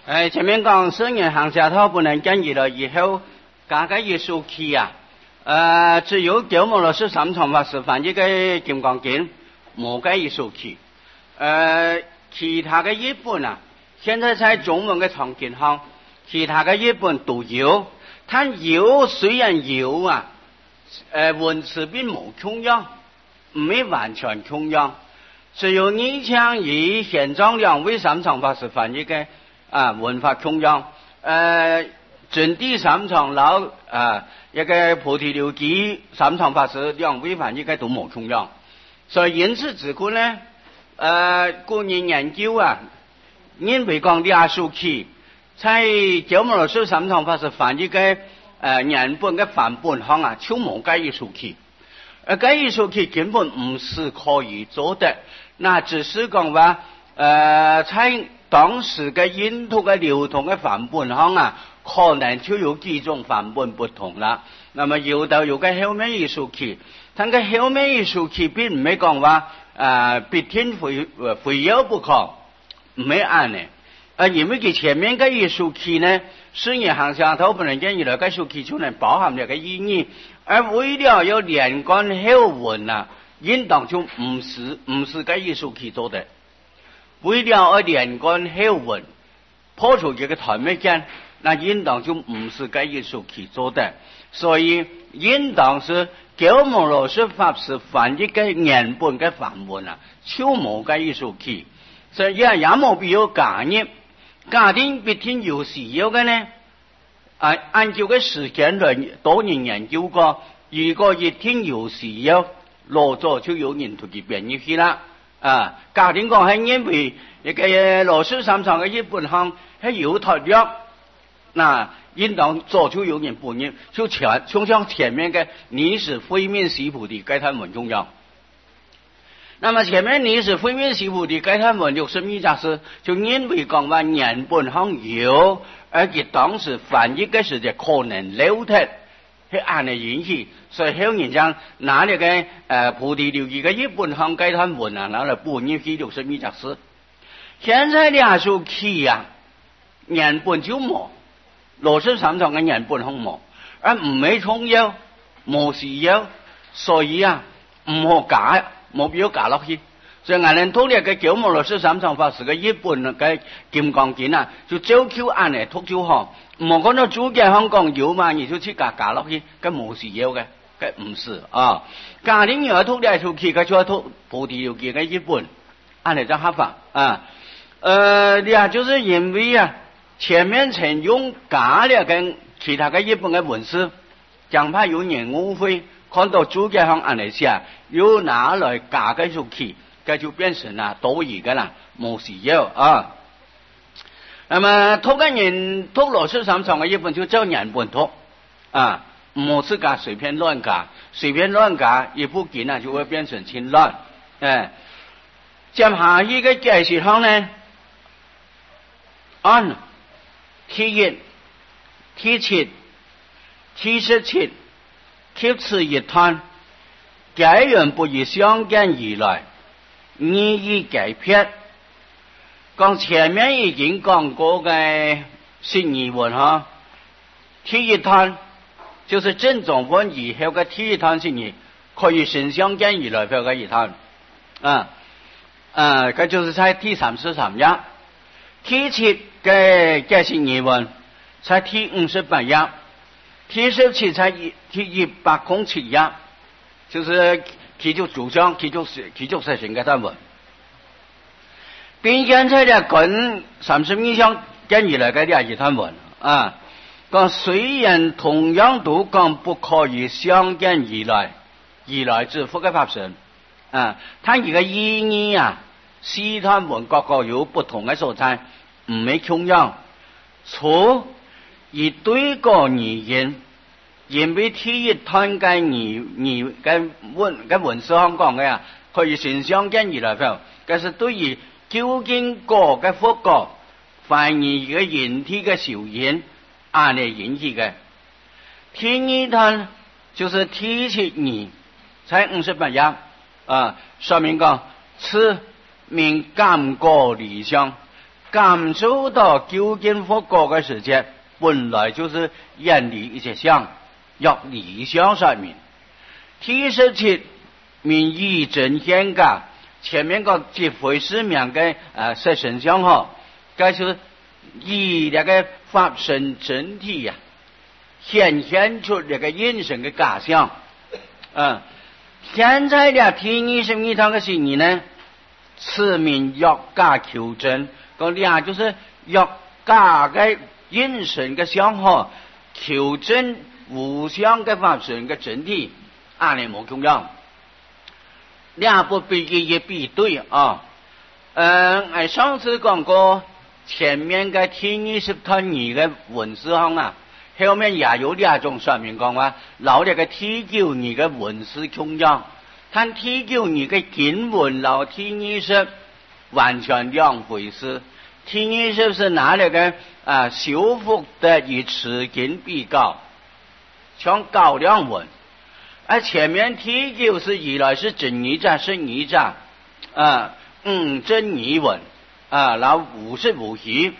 前面讲圣人行下头不能建议了，以后加个艺术期啊，只有九毛老师三场法师翻译个金刚经，冇个艺术期。其他的译本啊，现在在中文的场景上，其他的译本都有，但有虽然有啊，文字并冇重要，没完全重要。只有你像以玄奘两位三场法师翻译的文法重要，真谛三场老一个菩提流基三场法师两位翻译的都冇重要，所以因此之故呢，个人研究啊，因为讲的书期，在九毛老师三场法师翻译的原本的范本上啊，就冇介意书期。这艺术期根本不是可以做的，那只是讲话，在当时的印度的流通的范本上啊，可能就有几种范本不同了。那么有的有个后面艺术期，但个后面艺术期并没讲话，必定非要不可，没按呢。因为佢前面嘅艺术期呢，虽然行上头不能建议来嘅艺术期就能包含这个意义，而为了要连贯后文啊，应当就唔是嘅艺术期做的。为了要连贯后文，破除这个台面间，那应当就唔是嘅艺术期做的。所以应当是九毛老师法师翻译嘅原本嘅范文啊，就冇嘅艺术期，所以也冇必要加入。家庭必定有需要嘅呢，按照嘅時間來多人研究過，如果一天有需要，攞咗就有人同佢編入去啦。家庭講係因為一個羅氏三場嘅一本行係有特約，那應當做就有人搬入，就像前面嘅你是非面西菩提該談文重要。那麼前面你是非面西菩提該談文62則是就因為講話原本上有，而且當時翻譯嘅時就可能漏脱，係按嚟引起，所以後人將拿呢個菩提流儀嘅一本上該談文啊，拿嚟搬入去62則是。現在呢數期啊，原本就冇，羅氏三場嘅原本上冇，而唔係重要，冇需要，所以啊唔好假。冇必要加落去，所以我哋讀呢個九毛老師三場法師嘅一本嘅金剛經啊，就照舊按嚟讀就好，唔好講到主嘅香港有嘛，你就去加落去，咁冇需要嘅，咁唔是啊。家庭要讀呢出去，佢就要讀菩提流記嘅一本，按嚟就合法啊。就是因為啊，前面曾用加了跟其他嘅一本嘅文字，講怕有人誤會。看到主嘅向按嚟寫，要拿來加嘅出去，咁就變成啦多餘嘅啦，冇需要啊。那麼讀嘅人讀羅氏三場嘅一本就照原本讀啊，唔是加隨便亂加，隨便亂加一不緊啊就會變成清亂。接下一個解釋上呢，按第一、第七、第17。貼此一談，該人不以相見而來，你以改撇。講前面已經講過嘅釋義文哈，第一談就是正宗文以後嘅第一談釋義，可以先相見而來票嘅一談，佢就是在第33頁，第7嘅釋義文在第58頁。第17才第107頁，就是佢就主張，佢就實行嘅單文。並現在呢跟32項跟而來嘅呢一單文啊，講雖然同樣都講不可以相見而來之福嘅法身啊，但而個意義啊，四單文各個有不同嘅所在，唔係重要。除以對個而言，因為第一攤嘅文字香港嘅啊，可以先相見而來票，但是對於究竟個嘅福果，反而嘅引體嘅受因，按嚟引起嘅。第二攤就是第7在58頁啊，說明講此名感果離相。 感受到究竟佛果的时间，本来就是远离一切相，要理想上面。第17名义正显噶，前面个结会师名嘅色神相吼，该是以那个法身整体呀，显现出那个人生的假象。现在的第22堂嘅是你呢，此名欲假求真，讲俩就是欲假嘅人生嘅相吼，求真无相嘅法身嘅整体，安尼冇重要。俩不必一比对啊。上次讲过前面嘅第20堂2嘅文字行啊，后面也有2种说明讲话，老这个第92嘅文字重要，但第92嘅经文老第20完全两回事。第20是拿那个修复的与词经比较，像高粱文。而前面第9是以来是真义章是义章真义文然后无是无虚，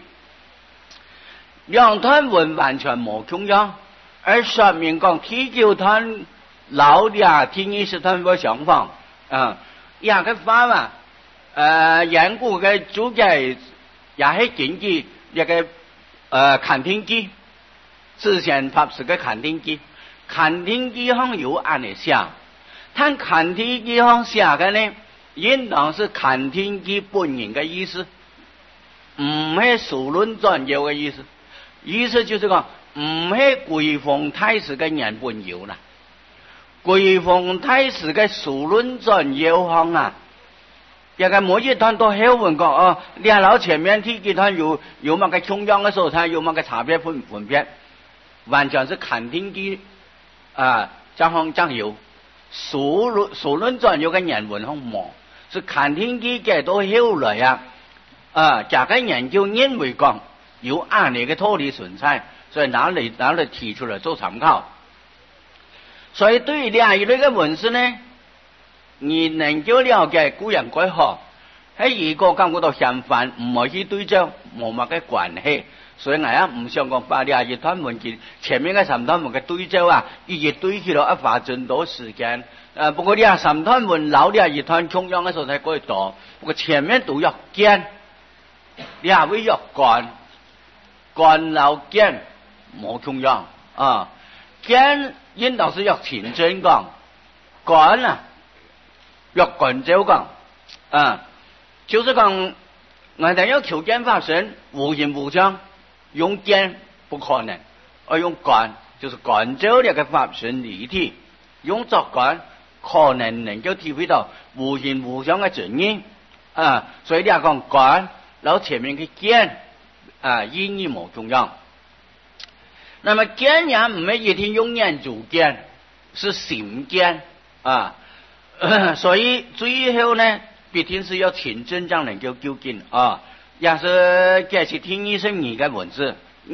两段文完全冇重要。而说明讲第9段老俩第20段嘅想法也个法嘛严古嘅主解也係根據一個勘聽機，之前法師嘅勘聽機，勘聽機上有按嚟寫，但勘聽機上寫嘅呢，應當是勘聽機本人嘅意思，唔係數論專有嘅意思。意思就是講，唔係桂鳳太師嘅人本有啦，桂鳳太師嘅數論專有行啊。一個每一段都後文講兩老前面第幾段有乜嘅重要嘅所在，有乜嘅差別分別，完全是勘聽機將有數論專有嘅人文項目，是勘聽機嘅都後來加個研究認為講有按理嘅道理存在，所以拿嚟提出來做參考。所以對於兩類嘅文字呢，你能夠了解固然quite好，喺如果感覺到相反，唔可以對照，冇乜嘅關係。所以我唔想講把兩段文件前面嘅3段文嘅對照一對起來花盡多時間。不過3段文老2段重要嘅所在過多，不過前面都要見，兩位要幹老見冇重要見應當是要前真講，幹要觀照講就是講我哋要求見法身無形無相，用見不可能，而用觀就是觀照呢個法身離體，用作觀可能夠體會到無形無相嘅真義所以你講觀然後前面嘅見意義冇重要。那麼見也唔係一定用眼珠見，是心見所以最後呢必定是要親真將能夠究竟也是這是第22嘅文字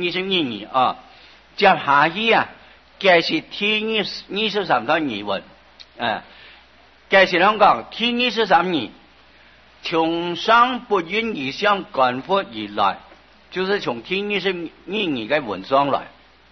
，22接下去這是第23段語文這是兩講第23語從上不運而上觀佛而來，就是從第22嘅文章來。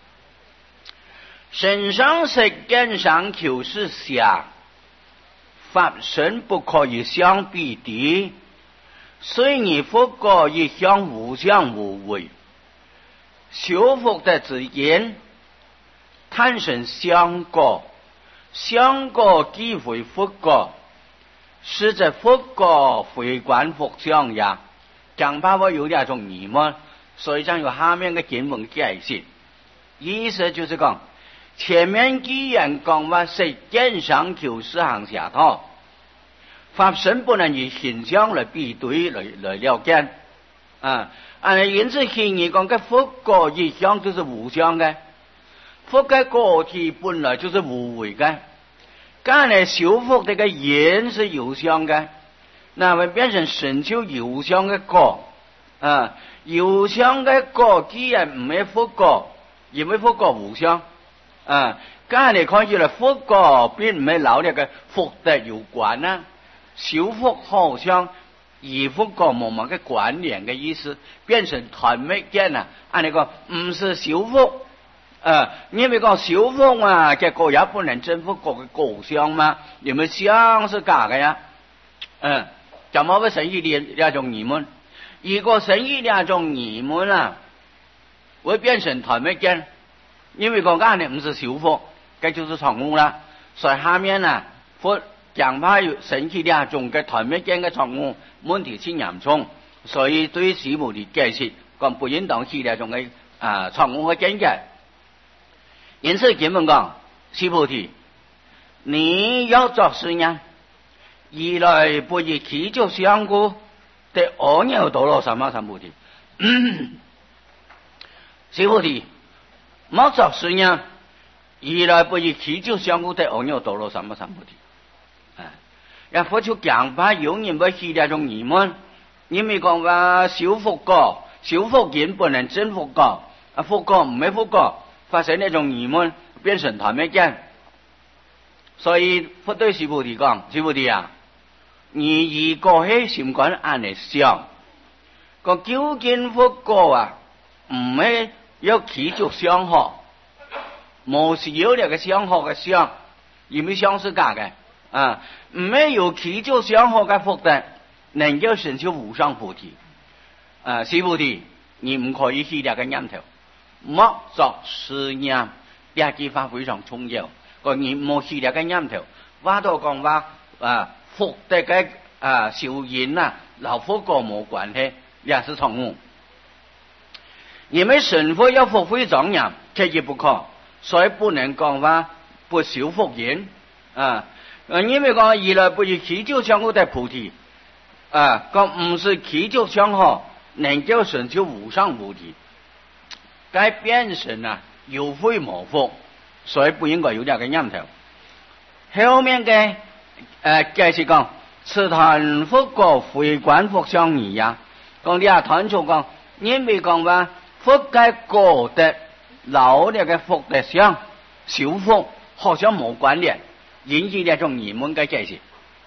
身上識見上求是下，法身不可以相比敵，雖你佛果亦相無相無為，修福的之言，貪生相果，相果即為佛果，是這佛果回觀佛相也。講怕我有兩種疑問，所以將有下面嘅經文解釋。意思就是講前面既然講話識見上求是行下頭，法身不能以形象來比對來了解因此顯然講嘅佛果一向就是無相嘅，佛嘅個體本來就是無為嘅，但係修福這個言是有相嘅，那麼變成神就有相嘅果有相嘅果既然唔係佛果，因為佛果無相但係看起來佛果並唔係老呢個福德有關修福好像与佛果冇乜嘅關聯嘅意思，變成團滅間啊！按你講唔是小福，因為講小福啊，嘅果也不能征服果嘅果相嘛，你們相是假嘅呀？怎麼會生起兩種疑問？如果生起兩種疑問啊，會變成團滅間，因為講啱你唔是小福，這就是錯誤啦。所以下面啊，佛講怕要生起兩種嘅團滅間嘅錯誤。問題先嚴重，所以對師父的解釋講不應當起兩種嘅錯誤嘅見解。因此經文講，師父提，你要作是呢，二來不以祈求相故，得阿耨多羅三藐三菩提。師父提，莫作是呢，二來不以祈求相故，得阿耨多羅三藐三菩提。佛就講怕有人會起兩種疑問，因為講話小福果、小福見不能真福果，福果唔係福果，發生呢種疑問，變成團滅間。所以佛對師父提講，師父提啊，你如果喺心觀按嚟想，個究竟福果啊，唔係有祈求相學，冇是有兩個相學嘅相，因為相是假嘅。沒有祈求相學嘅福德，能夠成就無上菩提。師父提，你唔可以起兩個念頭，莫作是念，呢句話非常重要。個你莫起兩個念頭，話到講話福德嘅修行啊，同福果冇關係，也是錯誤。因為成佛要福非莊嚴，缺一不可，所以不能講話不修福言因為講二來不以祈求相故得菩提，講唔是祈求相學能夠成就無上菩提，該變成有非無福，所以不應該有兩個念頭。後面嘅解釋講，此談福果非觀福相異呀，講呢談就講，因為講話福嘅果德老呢嘅福德相小福好像冇關聯。引起兩種疑問嘅解釋。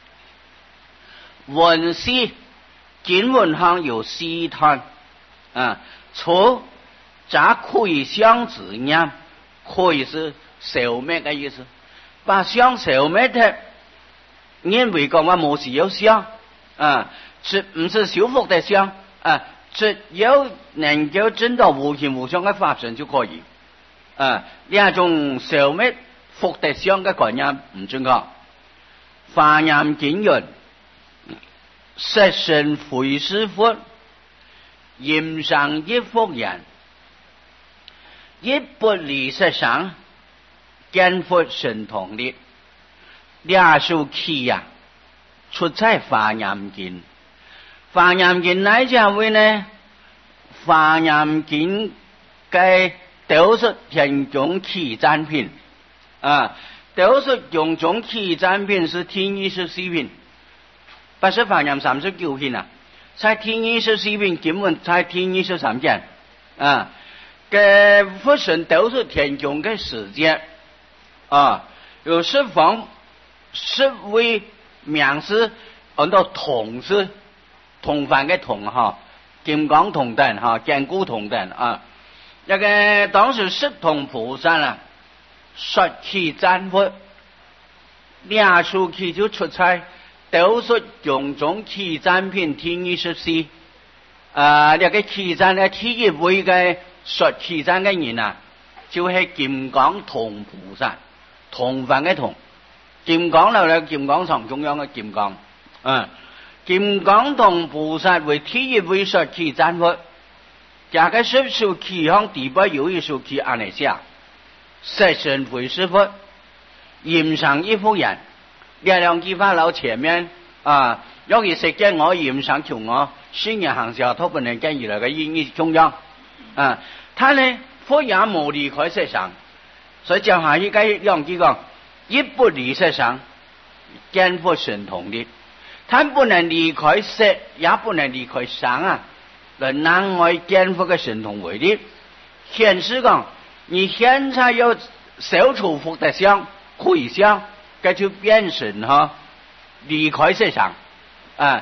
文思經文上有四談，除則可以相自念，可以是消滅嘅意思。把相消滅的，因為講話冇事有相，是唔是修福的相？只有能夠證到無形無相嘅法身就可以。兩種消滅福德相嘅概念唔準確。華嚴經云：色身非是佛，現上一福人，一不離色相，見佛神通力。兩首偈呀，出在華嚴經。華嚴經哪一位呢？華嚴經嘅都是天中偈讚品。都是種種偈讚品是天24品，不是華嚴39品在天24品根本在天23件嘅佛神都是天中嘅世界有十位名師按照同是同凡嘅同金剛同等堅固同等那個當時十通菩薩說偈讚佛，兩首偈就出在都是種種偈讚品天24那個偈讚嘅第一位嘅說偈讚嘅人就是金剛同菩薩，同凡嘅同，金剛就金剛藏中央嘅金剛金剛同菩薩為第一位說偈讚佛，這個十首偈向第八有一首偈按嚟寫。色身非是佛，現上一福人。兩句話留前面由於世間我現上求我，雖然行小偷不能跟而來嘅意義中央他呢佛也冇離開色相，所以接下一句兩句講，一不離色相，見佛神通力。他不能離開色，也不能離開相能難為見佛嘅神通為力。顯示講你現在要消除福德相、虧相，這就變成離開色相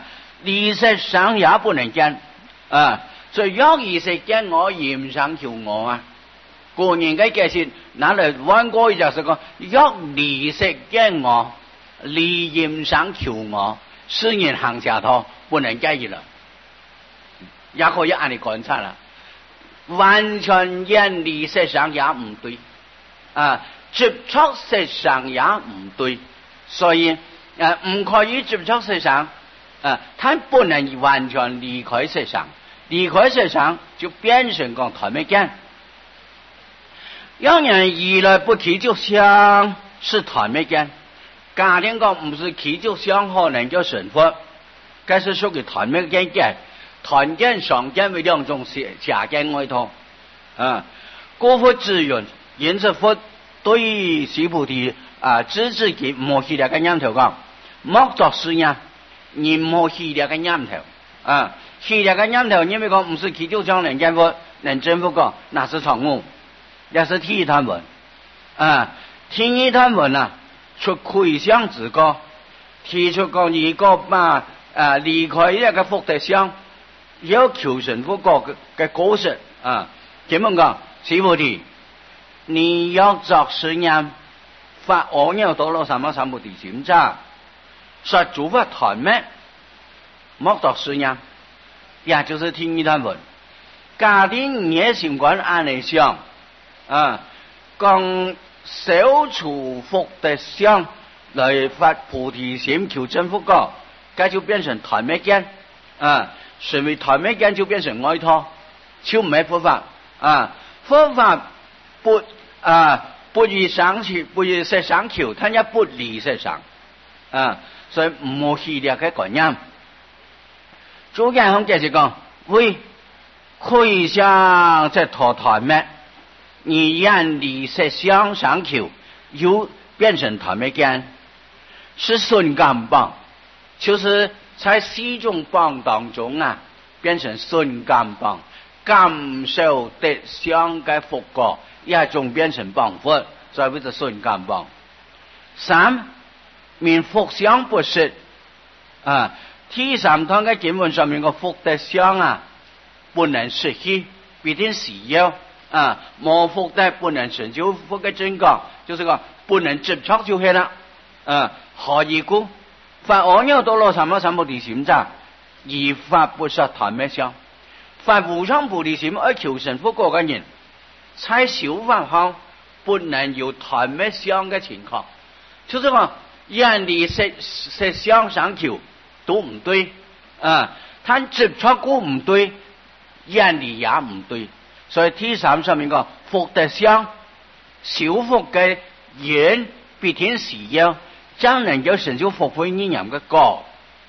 离色相也不能見啊。所以若離色見我，嚴想求我啊。個人嘅解釋，那嚟彎過去就是講，若離色見我，離嚴想求我，是人行下頭不能介意了。也可以按你觀察啦，完全遠離色相也唔對啊，接觸色相也唔對，所以唔可以接觸色相啊，他不能完全離開色相，離開色相就變成講台沒見。有人以來不祈求相是台沒見，家庭講唔是祈求相可能叫神佛，該是屬於台沒見嘅。團見上見為兩種下見外套啊，故佛之云，因此佛對須菩提指自己唔好起嚟嘅念頭講，莫作是念，你唔好起嚟嘅念頭啊，起嚟嘅念頭因為講唔是祈求相能見佛能證佛講，那是錯誤，也是天談文啊，天談文啊，出迴向之歌，提出講一個離開一個福德相。要求神佛嘅果實啊，點樣講？須菩提，你要作是念，發阿耨多羅三藐三菩提心者，說諸佛團滅，莫作是念，也就是聽一段文。家庭也心觀安內相啊，講消除福德相來發菩提心求真佛果，這就變成團滅見啊。所以台沒見就變成外套，就唔係佛法啊！佛法不以上求，不以色相求，他也不離色相啊！所以唔好起嚟嘅觀念。主間行就是講，喂，迴向在陀台沒，你遠離色相相求，又變成台沒見，是順感棒，就是在四種棒當中啊，變成順感棒，感受得相嘅福果，也仲變成棒佛，所以叫做順感棒。三，面福相不實啊，第三堂嘅經文上面個福德相啊，不能失去，必定是要啊，冇福德不能成就福嘅真覺，就是個不能接觸就係啦啊，何以故？發阿耨多羅三藐三菩提心者，以法不實談咩相？發無上菩提心而求神佛果嘅人，在修法後不能有談咩相嘅情況，就是話遠離色相相求都唔對啊，他接觸過唔對，遠離也唔對，所以第三上面個福德相修福嘅人必定是要。將能夠成就福慧因緣嘅果，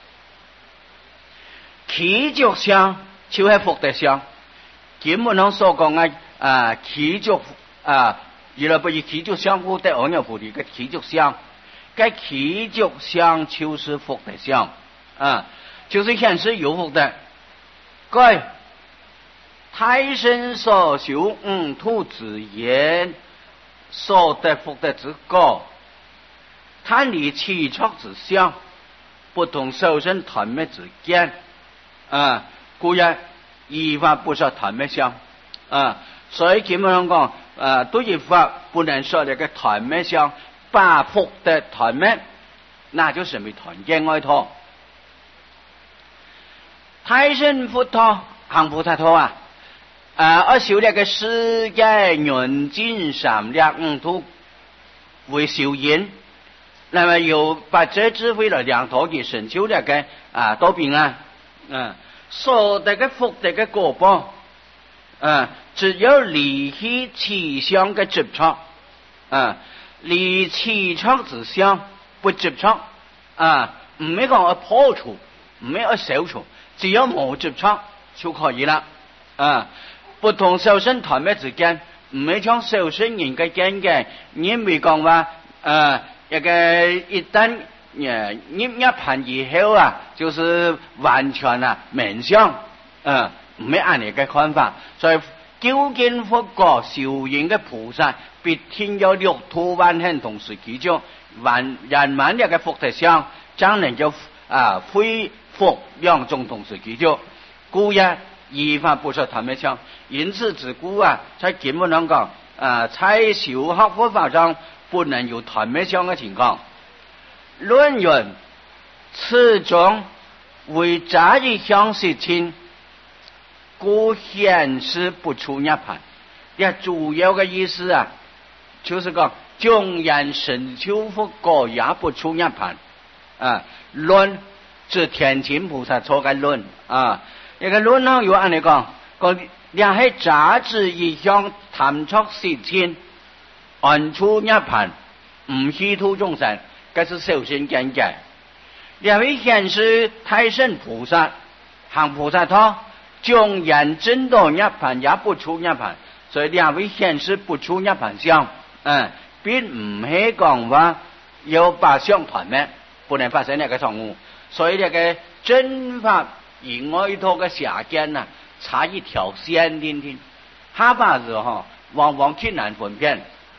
祈祝相就係福德相。經文上所講嘅祈祝原來不以祈祝相福德阿耨菩提嘅祈祝相，該祈祝相就是福德相啊，就是顯示有福德。該胎生所修土之言，所得福德之果。貪離起觸之相，不同受身團滅之見啊，故曰依法不說團滅相啊。所以基本上講對於法不能說這個團滅相，把福德團滅，那就成為團見外套。胎生佛陀行菩薩道而修這個世界緣盡三兩土為修因。那麼有把這智慧的兩頭嘅成就呢個多平安，所得嘅福德嘅果報，只有離棄起相嘅執着，離起觸之相不執着，唔係講去破除，唔係去消除，只要冇執着就可以啦。不同受身團滅之間，唔係將受身人嘅見嘅，因為講話一旦涅槃以後就是完全明相，唔係按你嘅看法。所以究竟佛果修行嘅菩薩，必定有六土萬行同時祈求，圓滿一個福德相，將能夠恢复两种同时具足，故也依法不受谈灭相。因此自古在经文上讲在修学佛法上不能有谈灭相的情况。论云此中为杂一相实亲，故显示不出涅槃。也主要的意思就是讲纵然神修佛果也不出涅槃论指天亲菩萨做嘅论一个论上有按你讲也系杂质一向探出实亲，安出涅槃，唔虚度众生，这是修行境界。两位显示太上菩萨行菩萨道，纵然真到涅槃也不出涅槃，所以两位显示不出涅槃相并唔系讲话要把相团灭，不能发生那个错误。所以那个真法与外头的下见差一条线天天，下法是往往挺难分辨。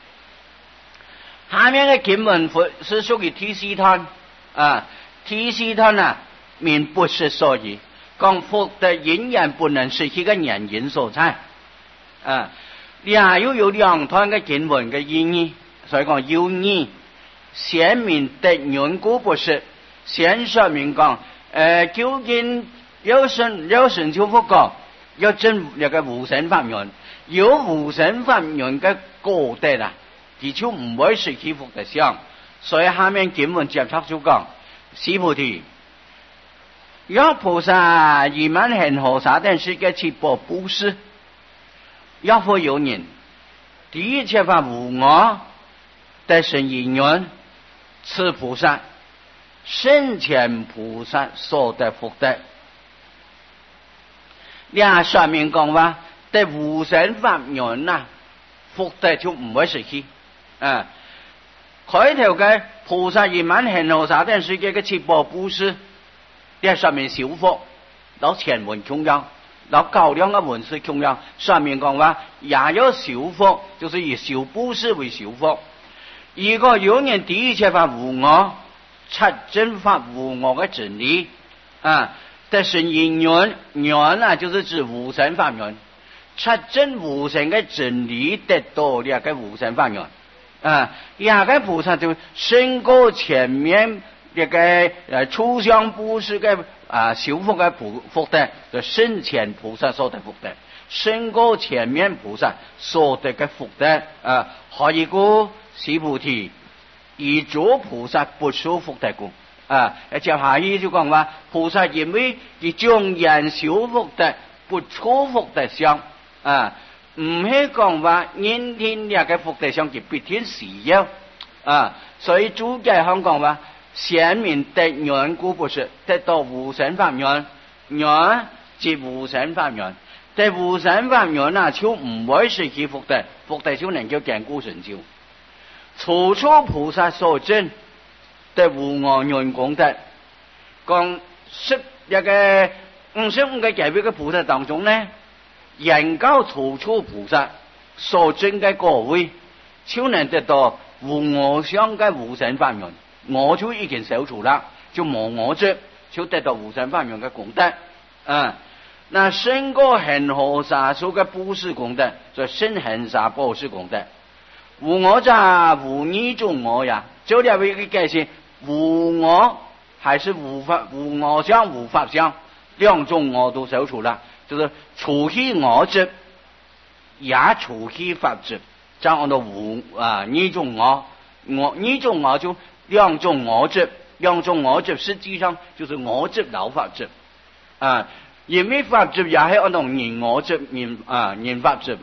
下面的经文是属于第四段第四段名不是所以，讲福德仍然不能是一个原因所在又有两段的经文的意义，所以讲有义先明的缘故不是，先说明讲究竟有神就佛讲要真那个无神法缘，有无神法缘的果德他就唔会是起福德相。所以下面经文接触就讲须菩提，若菩萨以满恒河沙等世界七宝布施，若复有人第一切法无我得生因缘，此菩萨生前菩萨所得福德。说明讲话得无神法缘福德就唔会失去开头嘅菩萨以满恒河沙等世界嘅七宝布施，说明小福攞前文供養，攞高量嘅文士供養，说明講話也有小福，就是以小布施為小福。如果有人第一切法無我，七真法無我嘅真理得生因緣，緣就是指無神法緣，七真無神嘅真理得到呢個無神法緣個菩薩就勝過前面呢個初相布施嘅小福嘅福德，就生前菩薩所得福德，勝過前面菩薩所得嘅福德可以故須菩提以諸菩薩不受福德故接下來就講話菩薩因為以眾人小福德不出福德相唔係講話因天呢個福德相就必天時有所以主解香講話顯明得緣故不是得到無神法緣，緣即無神法緣，得無神法緣就唔會失去福德，福德就能夠堅固成就。初初菩薩所證得無我緣功德，講一個55個界別嘅菩薩當中人教初初菩薩所證嘅果位，就能得到無我相嘅無神法緣，我就已經消除啦，就冇我執，就得到無神法緣嘅功德那勝過恒河沙數嘅布施功德，就勝恒沙布施功德。無我無二種我呀，就兩位嘅解釋，無我還是無我相無法相，兩種我都消除了，就是除去我執，也除去法執，這樣的二種我二種我就兩種我執，兩種我執實際上就是我執老法執因為法執也係按照人我執人法執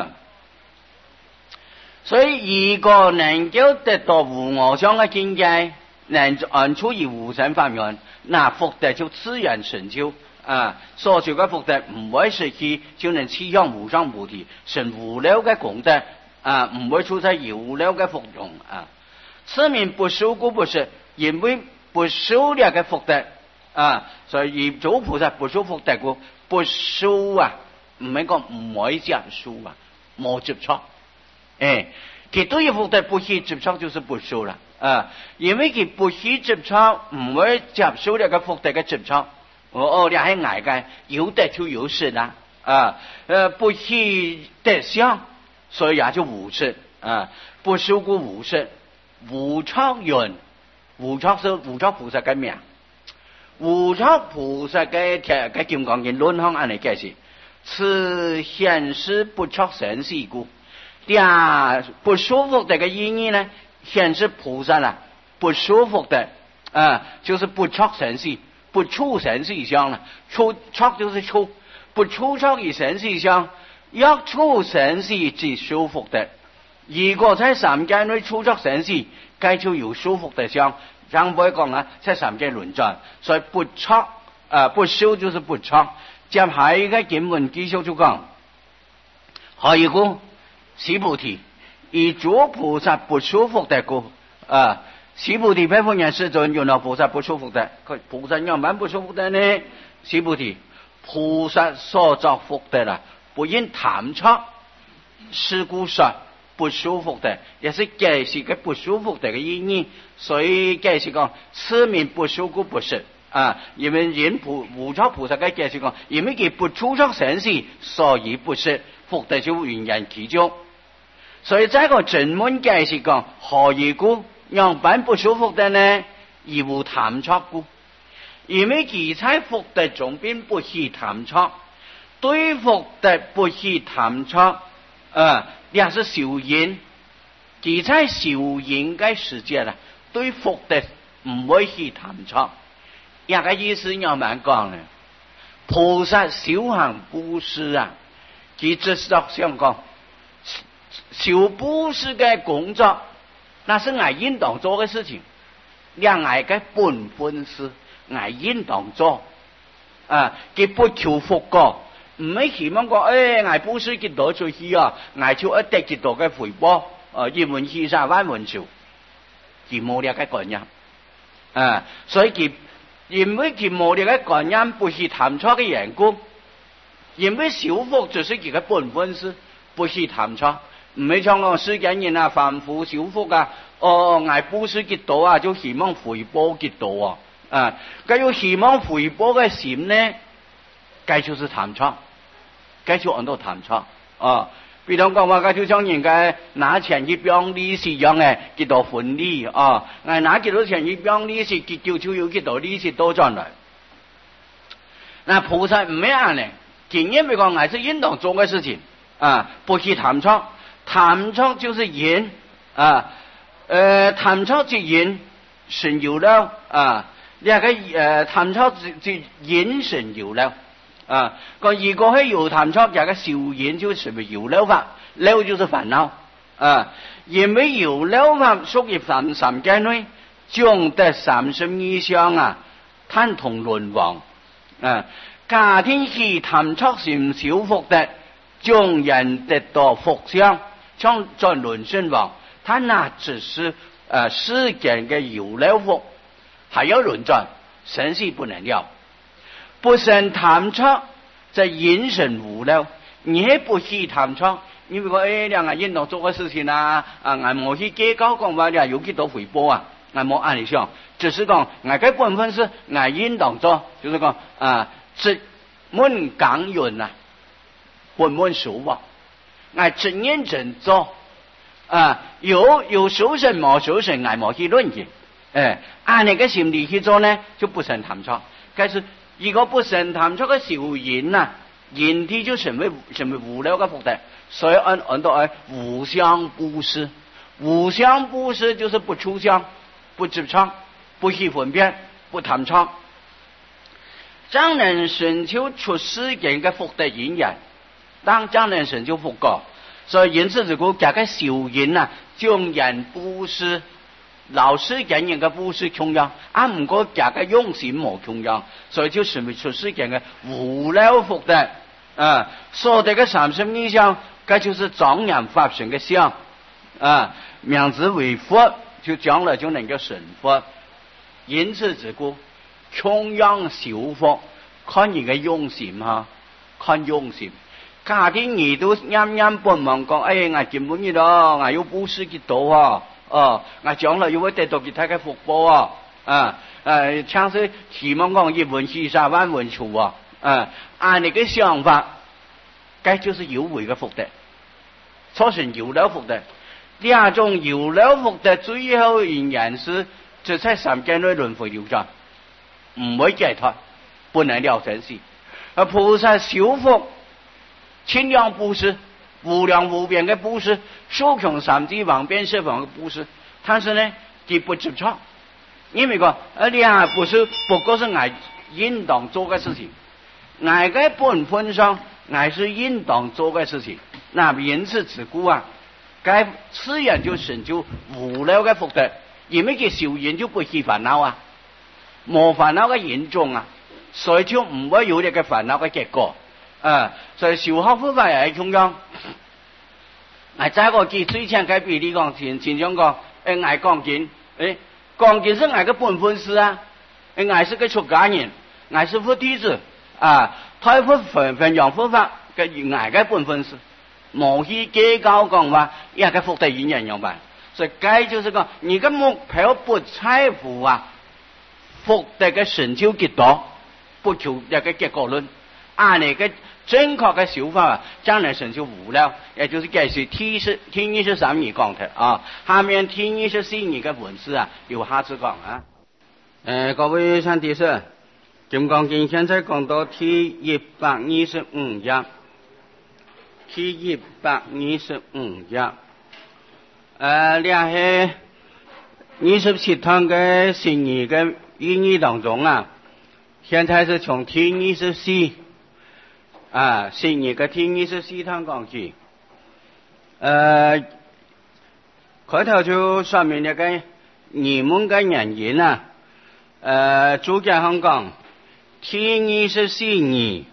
所以如果能夠得到無我相嘅境界，能按出以無神法緣，那福德就自然成就所求嘅福德唔會失去，就能趨向無上菩提，成無量嘅功德唔會出在有量嘅福中此名不受故不是，因為不受了嘅福德所以諸菩薩不受福德故不受唔係講唔可以這樣受冇接觸其對於福德不去接觸就是不受了因為佢不去接觸，唔會接受呢個福德嘅接觸。你喺外界有得就有失啦，不去得相，所以也就無失，不受故無失。無錯人，無錯是無錯菩薩嘅名，無錯菩薩嘅金剛經論行按嚟解釋，此顯示不錯神事故。不舒服的意義呢，顯示菩薩啦，不舒服的就是不錯神事，不觸神事相啦，觸就是觸，不觸觸以神事相，要觸神事至舒服的。如果在三界內觸觸神事，該就有舒服的相。張伯講在三界輪轉，所以不觸不修就是不觸。接下一個經文繼續就講，何以故？須菩提，以諸菩薩不舒服的故，須菩提百分人世尊有那菩薩不舒服的，菩薩有蠻不舒服的呢？須菩提，菩薩所作福德啦，不因貪嗔，是故說不舒服的，也是解釋個不舒服的意義。所以解釋講，此名不受故不失。因為無錯菩薩嘅解釋講，因為佢不觸觸神事，所以不失福德就原因其中。所以這個正文解釋講，何以故？讓本不舒服的呢？而無貪嗔故。因為其在福德中並不是貪嗔，對福德不是貪嗔，也是受因。其在受因嘅世界啦，對福德唔會是貪嗔。一個意思要蠻講呢，菩薩修行布施其實上講，修布施嘅工作，那是我應當做嘅事情，兩愛嘅本分事，我應當做。佢不求福果，唔係希望講，我布施幾多出去我就一得幾多嘅回報，一文犧牲萬文仇，佢冇呢個概念。所以佢因為佢冇呢個概念，不是貪嗔嘅緣故。因為修福就是佢嘅本分事，不是貪嗔。唔係像我世間人凡夫修福我布施幾多就希望回報幾多佢有希望回報嘅心呢，佢就是貪嗔，佢就按到貪嗔。比如講佢就像人家拿錢去幫利息一樣嘅幾多分利拿幾多錢去幫利息，結就有幾多利息多賺來。那菩薩唔係咁呢，經驗嚟講係應當做嘅事情不是貪嗔。貪嗔就是因貪嗔之因成有了貪嗔之因成有了如果係有貪嗔，個受因就成為有了法，了就是煩惱因為有了法屬於三界內，將得32相貪同輪王家天氣貪嗔心修福德，將人得到福相，像在輪身王，他那只是世間嘅有了福，還要輪轉，神是不能了。不生貪嗔，在因神無了，你係不去貪嗔，因為講兩個應當做嘅事情我冇去計較講話有幾多回報我冇按理想，只是講我嘅本分是我應當做，就是講直門講人本門守我真認真做有修身冇修身我冇去論嘅按你嘅心理去做呢，就不生貪嗔。但是如果不生貪嗔嘅受因因地就成為無了嘅福德，所以按到無相布施。無相布施就是不觸相，不執嗔，不去分別，不貪嗔。將能尋求出世間嘅福德因緣，當將能尋求福果，所以因此這個加個受因將人布施。老師講人嘅布施供養，唔過加個用心冇供養，所以就成為出世間嘅無了福德所得嘅32相，這就是莊嚴法身嘅相名字為佛，就將來就能夠成佛。因此這個供養修福，看人嘅用心看用心。家庭你都啱啱幫忙講，我根本呢度我要布施幾多哦，我將來又會得到其他嘅福報啊！像是希望講一文西沙萬文處按你嘅想法，該就是有為嘅福德，造成有了福德。兩種有了福德，最後仍然是就在三界內輪迴流轉，唔會解脫，不能了生死。菩薩修福，清涼布施，無量無邊嘅布施，受窮三際方便十方嘅布施，但是呢，佢不執着，因為個兩布施不過是我應當做嘅事情，我嘅本分上，我是應當做嘅事情，那因此之故該自然就成就無量嘅福德，因為佢修行就不起煩惱冇煩惱嘅嚴重所以就唔會有呢個煩惱嘅結果所以修學佛法又係同樣。我再個記最前嘅比例講，前講講，我講經，講經是我嘅本分事我是個出家人，我是佛弟子太佛分享佛法嘅我嘅本分事。冇去計較講話，一個福德因緣樣辦，所以該就是講，你嘅目標不在乎福德嘅成就幾多，不求一個結果論，按你嘅正確嘅修法將來成就無量，也就是該是天23義講的下面天24義嘅文字由下次講各位上帝師，金剛經現在講到第125頁。第125頁兩係27堂嘅新義嘅意義當中現在是從第24新義嘅第24堂講起開頭就說明一個疑問嘅原因主講香港第24義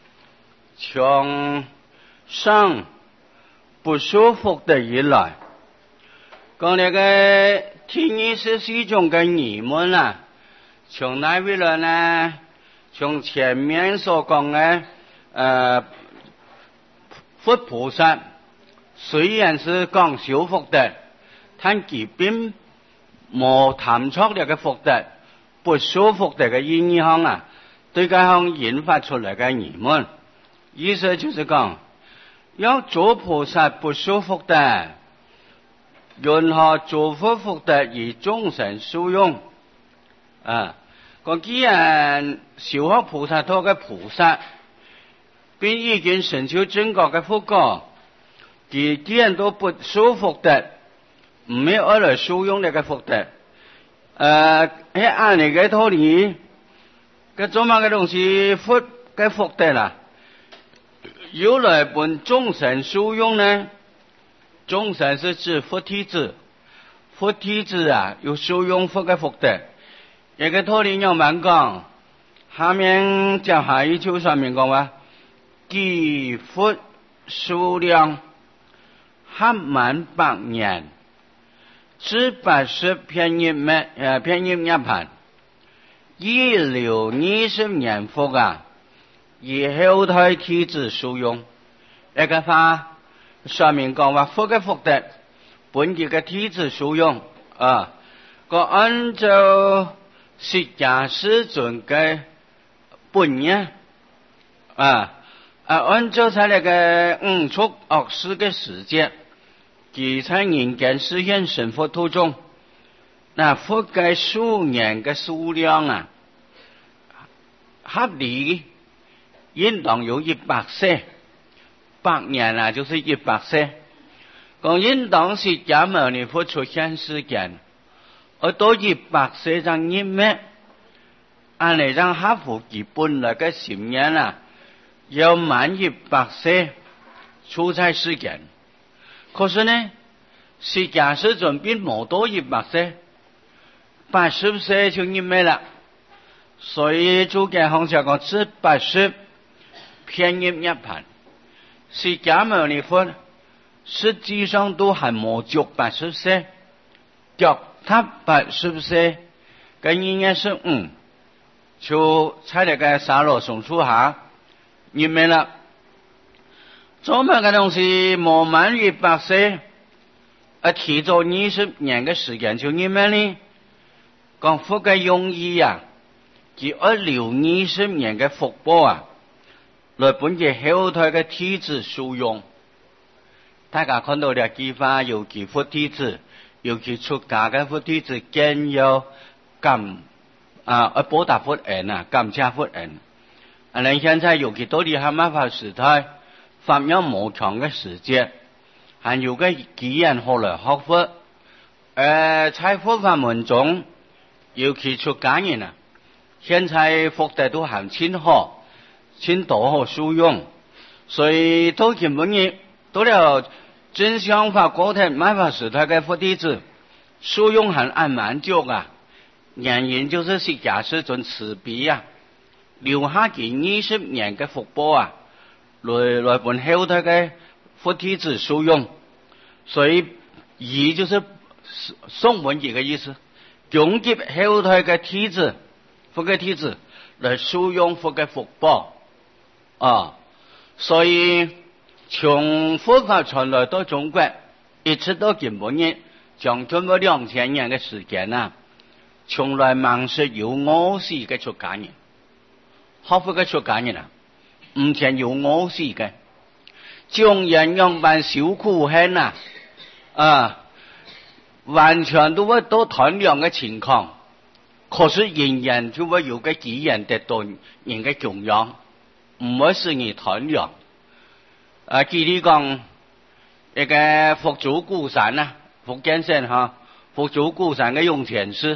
從生不修福德以來，講那個第24種嘅疑問從哪位來呢？從前面所講嘅佛菩薩雖然是講修福德，但佢並冇談出呢個福德不修福德嘅意義上對佢向引發出來嘅疑問，意思就是講要做菩薩不修福德，任何做福德以眾生受用既然修學菩薩道嘅菩薩並已經成就正覺嘅福果，既然都不修福德，唔係愛來受用呢個福德按你嘅道理嘅做乜嘅東西福嘅福德由來本眾生受用呢？眾生是指佛弟子，佛弟子有受用佛嘅福德。一個道理要慢講，下面講下一句上面講話，具佛數量合滿百年，至80遍入涅槃，一流20年福以後代弟子受用，一個話說明講話福嘅福德本佢嘅弟子受用按照釋迦世尊嘅本願按照他那個5速惡世嘅時節，佢在人間實現成佛途中，那福嘅數年嘅數量合理應當有100世，100年就是100世。講應當釋迦牟尼佛出現世間，而到100世上一咩？按嚟講合乎佢本來嘅心願要滿100世出在世間。可是呢，釋迦世尊並冇到100世，80世就一咩啦。所以主講紅茶講至80遍入涅槃，釋迦牟尼佛實際上都還冇足80世，腳踏80世，嘅應該是就在那個沙羅松樹下入面啦。做乜嘅東西冇滿100世， 提早20年嘅時間就點樣呢？講福嘅用意啊，佢留20年嘅福報啊，來本嘅後代嘅天子所用。大家看到呢句話，尤其佛天子，尤其出家嘅佛天子，更有感報答佛恩啊，感謝佛恩。你現在尤其到底係乜法時代，發有無長嘅時節，還有個幾人學來學佛，在佛法門中，尤其出家人啊，現在福德都行千好，千多好受用，所以都根本嘅都了真相法國體乜法時代嘅佛弟子，受用很按滿足啊，原因就是釋迦世尊慈悲啊。留下佢20年嘅福報啊，來本後代嘅佛弟子受用，所以義就是送本義嘅意思，供給後代嘅弟子，佛嘅弟子來受用佛嘅福報啊，所以從佛法傳來到中國，一直到今日，將近2000年嘅時間啊，從來冇說有我是嘅出家人。學佛嘅出家人啊，唔曾有我是嘅，將人樣扮小苦恨完全都會到貪量嘅情況，可是人人就會有個幾人得到人嘅供養，唔會是你貪量。舉例講，一個福州鼓山啊，福建省福州鼓山嘅永泉寺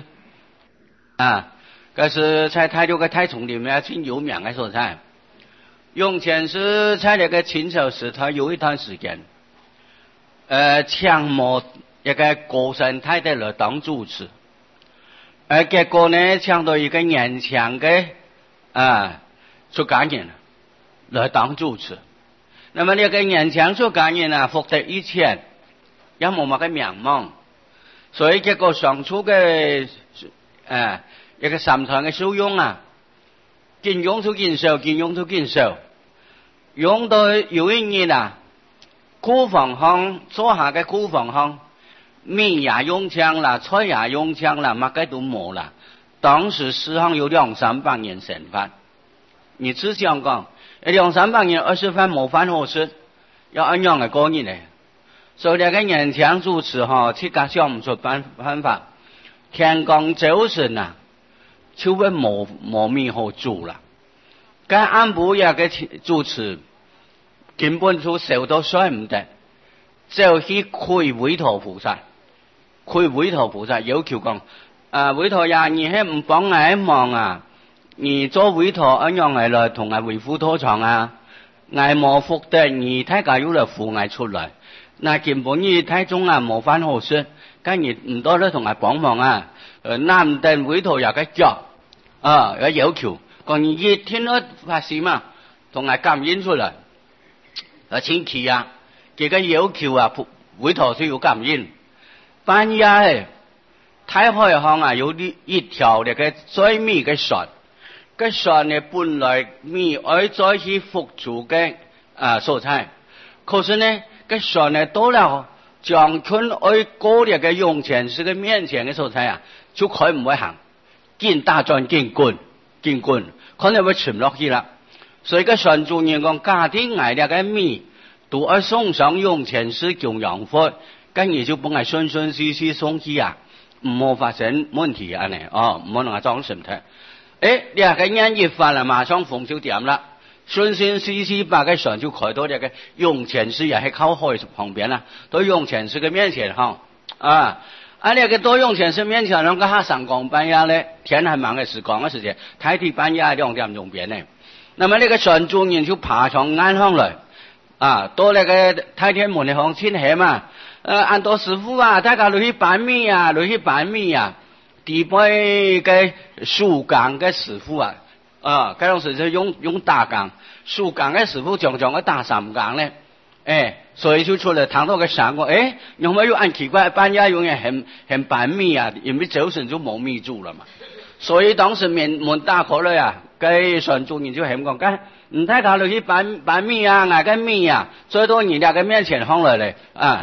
嗰是在台州嘅太崇裏面挺有名嘅所在。永泉寺在那個清朝時代有一段時間，強模一個高僧太太來當主持，結果呢搶到一個年輕嘅出家人來當主持。那麼呢個年輕出家人啊，福德以前也冇乜嘅名望，所以結果上出嘅一個三堂嘅受用啊，見用就見受，見用就見受，用到有一年啊，庫房行坐下嘅庫房行，米也用槍啦，菜也用槍啦，乜嘅都冇啦。當時市行有200-300人食飯，你只想講200-300人20飯冇飯好食，要按樣嘅過年嚟，所以呢個年輕主持自家想唔出辦法，天光早晨啊，就會冇米好煮啦。咁安部也嘅主持根本就受到水唔得，就去跪韋陀菩薩，要求講韋陀呀，你係唔幫我忙啊？你做韋陀按樣嚟來同我為父拖床啊？我冇福德，你太家要嚟扶我出來，那根本你太中啊冇飯好食，咁你唔多咧同我幫忙啊？難得韋陀也嘅腳要求講你一天都發事嘛，同我感應出來請奇啊，這個要求啊，韋陀需要感應。半夜太海巷啊，有一條呢個最密嘅船，個船呢本來密愛再去福州嘅所在，可是呢個船呢到了將軍愛過呢個永泉寺嘅面前嘅所在啊，就佢唔會行，見大船見棍，可能會沉落去啦。所以個船主人講家庭捱呢個米都愛送上永泉寺供養佛，跟住就幫佢順順利利送去啊，唔好發生問題啊呢，唔好話裝神體。呢個人一發啦，馬上風就點啦，順順利利把個船就開到呢個永泉寺也係靠海旁邊啦，到永泉寺嘅面前呢個到永泉寺面前，兩個下三更半夜咧，天還猛嘅時光嘅時間，太地半夜2點鐘邊呢。那麼呢個船主人就爬上岸上來到那個太天門嘅巷前起嘛，按多師傅啊，大家落去搬米啊，地背嘅樹幹嘅師傅嗰陣時就用大鋼，樹幹嘅師傅常常嘅打3鋼咧，所以就出來談到個三個，有冇有按奇怪，半夜永遠很搬米啊，因為早晨就冇米煮了嘛，所以當時門打開了呀，個船主人就咁講，唔太搞落去搬米啊，捱個米啊，最多你兩個面前放落嚟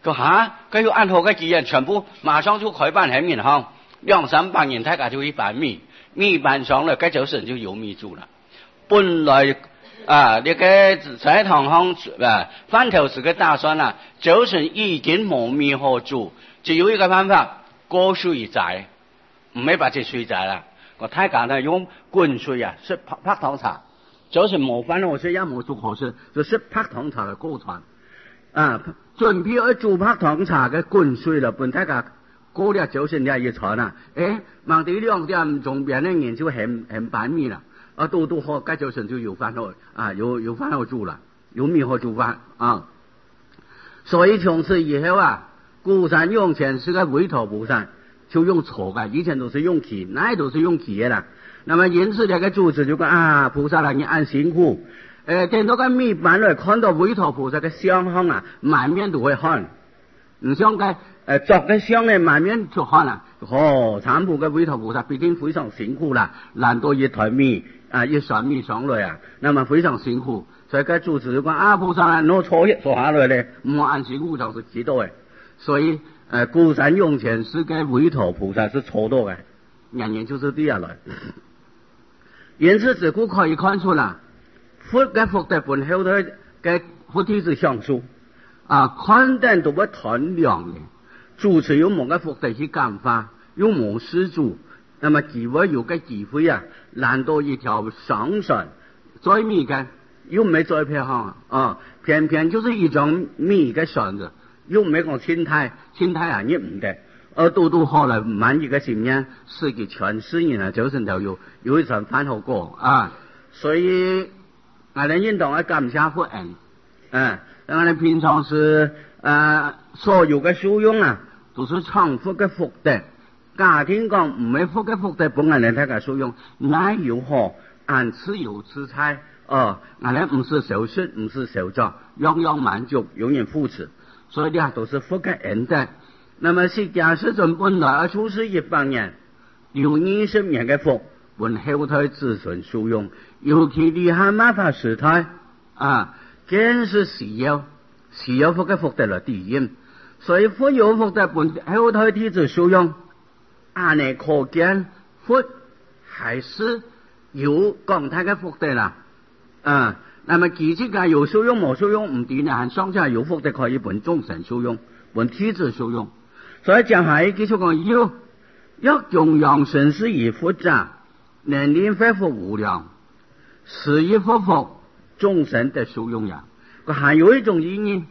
佢吓，佢要按好嘅幾人全部馬上就開辦喺面行，200-300人大家就一般米搬上來，該早晨就有米煮了。本來呢個在堂行飯頭時嘅打算啊，早晨已經冇米可煮，只有一個辦法，過水仔，唔係把隻水仔啦。我太簡單，用滾水啊，是拍糖茶。早晨冇飯我是也冇煮好事，就是拍糖茶嘅過程。準備去煮拍糖茶嘅滾水啦，本大家過了早晨也要傳啦。忙啲2點鐘邊咧人就很板米啦。都好，該早晨就有飯可有飯可煮啦，有米可煮飯啊。所以從此以後古山用前是個委託菩薩，就用錯嘅，以前都是用氣，那都是用氣嘅啦。那麼因此這個主持就講菩薩啦，你按辛苦。等到個米搬來，看到委託菩薩嘅相行滿面都會看，唔像個作嘅相呢，滿面就看啦。產部嘅委託菩薩畢竟非常辛苦啦，難到一台米一船米上來那麼非常辛苦，所以個主持就講菩薩攞錯下來咧，唔按辛苦就是知道嘅。所以古山用前是個委託菩薩是錯到嘅，人就是這樣來。因此自古可以看出啦，佛嘅福德本後頭嘅佛體是相數看得都不斷量嘅。主持有冇嘅福德去感化，有冇施主，那麼機會有個機會難到一條上船，再米嘅又唔係再撇行偏偏就是一種米嘅船子，又唔係講青苔亦唔得，都後來滿一個10年，世紀全世人早晨就有一場反後過所以我哋應當感謝佛恩我哋平常是所有嘅修養都是長福嘅福德。家庭講唔係福嘅福德本人睇嘅修養，乃有何按次有次差我哋唔是受失，唔是受作，樣樣滿足，永遠扶持，所以都是福嘅恩德。那麼釋迦世尊本來出世100年，有20年嘅福，本後代子孫受用，尤其利哈馬法時代更是需要福嘅福德來體驗。所以佛有福德本後代弟子受用，你可見佛還是有廣大嘅福德啦。那麼其實嘅有受用冇受用唔定啊，上下有福德可以本眾生受用，本弟子受用。所以講下繼續講要供養神是以福者，能令非福無量，是以福眾生的受用呀。還有一種意義，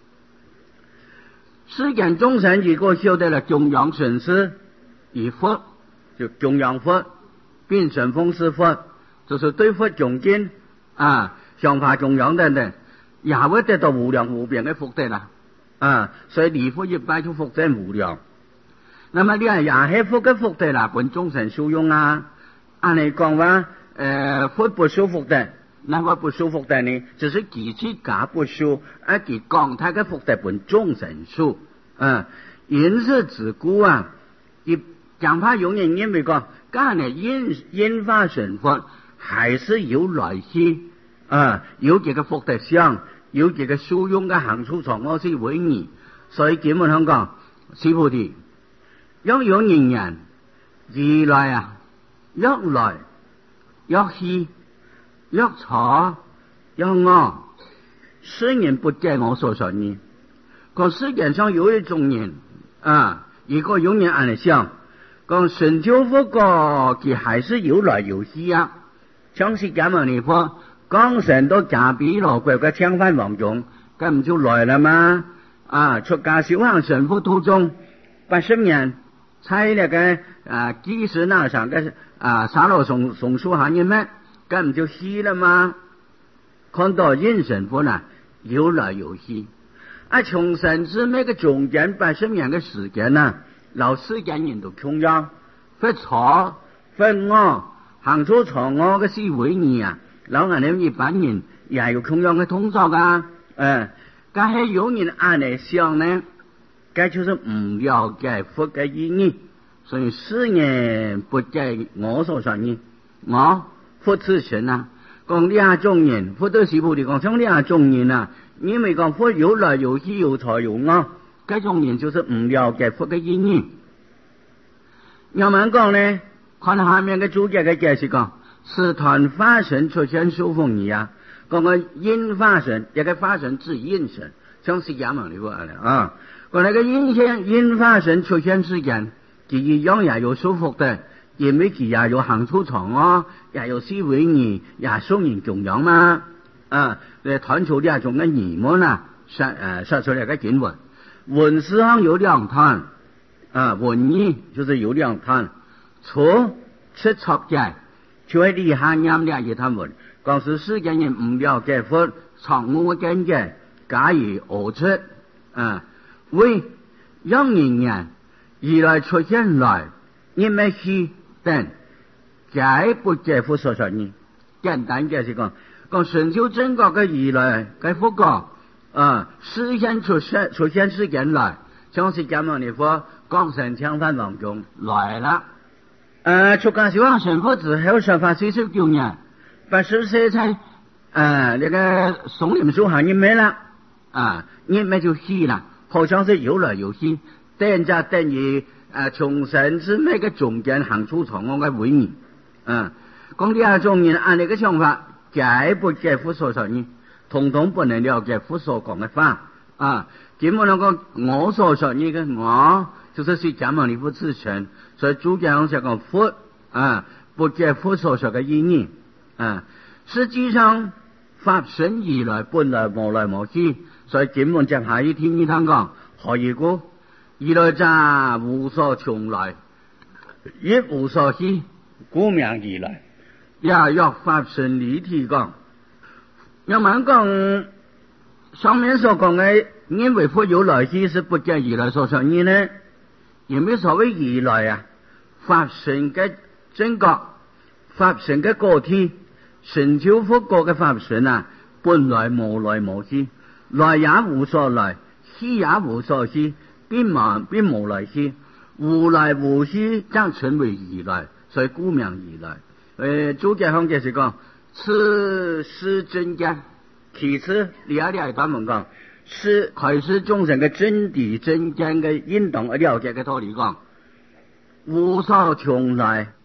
世間眾生如果修得了供養神是以佛，就供養佛，變成奉事佛，就是對佛恭敬想法供養等等，也會得到無量無邊的福德啦。所以禮佛一拜就福德無量。那麼你也係福嘅福德啦，本眾生受用你講話佛不修福德，那麼不修福德呢，就是自己家不修，其廣大嘅福德本眾生受。因此自古一講法永遠認為講，家呢因化成佛，還是有來去有這個福德相，有這個受用嘅行處從我是為義。所以基本上講，師父哋要有人二來一來一去一坐一卧，雖然不計我所說呢，個世界上有一種人如果永遠按嚟想，講神就福個佢還是有來有去像是咁樣嚟講，講神都假比羅貴嘅槍翻王中，咁唔就來了嗎？出家修行神福途中80年，在那個基石那上嘅沙羅松樹下面咩，咁唔就死了嗎？看到因神福有來有去從神之咩嘅中間80年嘅時間老世間人都供養佛坐佛臥行出坐臥嘅是為義老人哋一般人也有供養嘅動作但係有人按嚟想呢，這就是唔了解佛嘅意義，所以世人不計我所說的，我佛之神講兩種人，佛都是菩提講，像兩種人因為講佛有來有去有坐有臥这种人就是唔了解佛嘅意义。要么讲呢，看下面嘅主角嘅解释讲，是团化神出现受封你啊，讲个因化神，一个化神指因神，像是这么的话啊。讲那个因化神出现时间，佢一样也有束缚的，因为佢也有行出场啊，也有思维你，也送人供养嘛啊，团出呢种嘅疑问啊，说出来嘅经文，文字上有两谈啊，文意就是有两谈，错出错解，就係呢下啱呢一談文，講是世間人唔了解佛，錯誤嘅見解，假如訛出啊，為讓人而來出現來，因為是等解不解佛所說呢，簡單解釋講神就正覺嘅而來嘅佛講啊，世間出現世間來，像是咁樣的佛講神強翻王中來了。出家小王成佛之後，1849年，80歲才那個松林樹下念沒了念沒就死了，好像是有來有去，等於從神之那個中間行出長安嘅偉人，講呢一種人按呢個想法，解不解佛所說呢，統統不能了解佛所講嘅話基本上講我所說呢個我。就是說講嘛，你不自全，所以主講是講佛不解佛所說嘅意義實際上法身而來，本來無來無去，所以經文講下一天一堂講，何以故？而來者無所從來，亦無所去，故名而來。也若法身離體講，要麼講上面所講嘅，因為佛有來去是不解而來所說義呢？有沒有所謂而來法身嘅真覺，法身嘅個體，成就佛國嘅法身本來無來無去，來也無所來，去也無所去，必無來去，無來無去，將成為而來，所以故名而來。主解方就是講，此是真解，其次第二段文講。是開示眾生嘅真諦真見嘅應當而了解嘅道理講，無所從來，